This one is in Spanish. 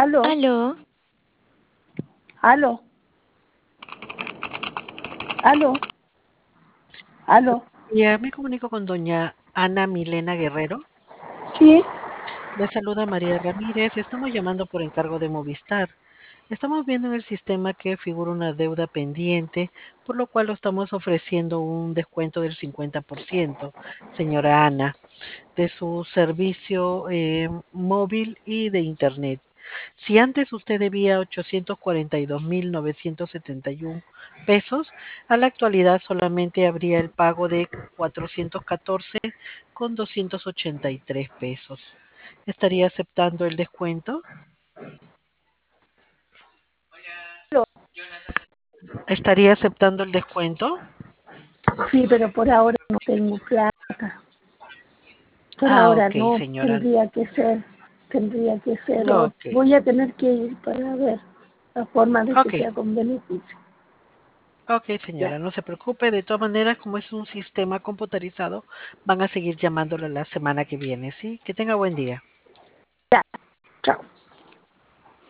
Aló, Aló, aló, aló, aló. Ya me comunico con doña Ana Milena Guerrero. Sí, Le saluda María Ramírez. Estamos llamando por encargo de Movistar. Estamos viendo en el sistema que figura una deuda pendiente, por lo cual lo estamos ofreciendo un descuento del 50%, señora Ana, de su servicio móvil y de Internet. Si antes usted debía 842.971 pesos, a la actualidad solamente habría el pago de 414,283 pesos. ¿Estaría aceptando el descuento? aló. ¿Estaría aceptando el descuento? Sí, pero por ahora no tengo plata. Por Ah, ahora ok, no, señora. tendría que ser otro. Ok, Voy a tener que ir para ver la forma de que ok, sea con beneficio. ok, Ya, señora, no se preocupe. De todas maneras, como es un sistema computarizado, van a seguir llamándole la semana que viene, ¿sí? Que tenga buen día. ya, chao.